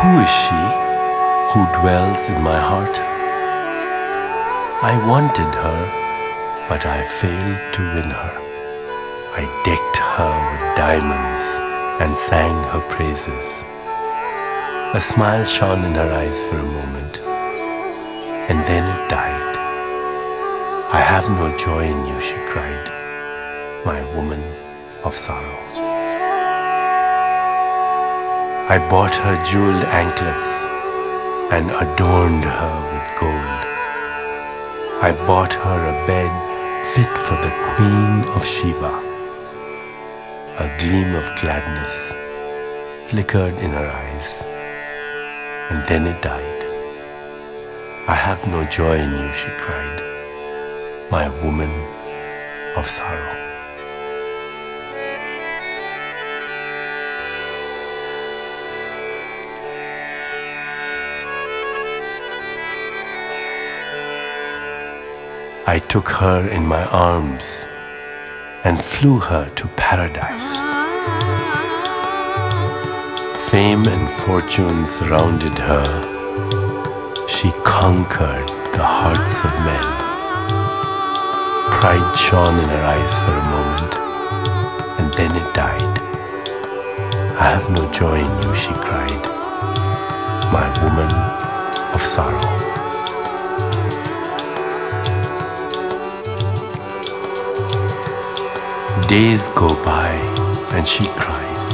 Who is she who dwells in my heart? I wanted her, but I failed to win her. I decked her with diamonds and sang her praises. A smile shone in her eyes for a moment, and then it died. I have no joy in you, she cried, my woman of sorrow. I bought her jeweled anklets and adorned her with gold. I bought her a bed fit for the Queen of Sheba. A gleam of gladness flickered in her eyes, and then it died. I have no joy in you, she cried, my woman of sorrow. I took her in my arms and flew her to paradise. Fame and fortune surrounded her. She conquered the hearts of men. Pride shone in her eyes for a moment, and then it died. I have no joy in you, she cried, my woman of sorrow. Days go by and she cries.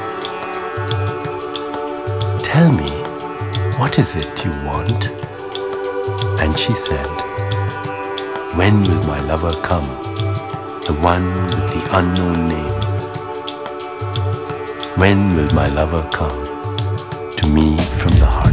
Tell me, what is it you want? And she said, when will my lover come, the one with the unknown name? When will my lover come to me from the heart?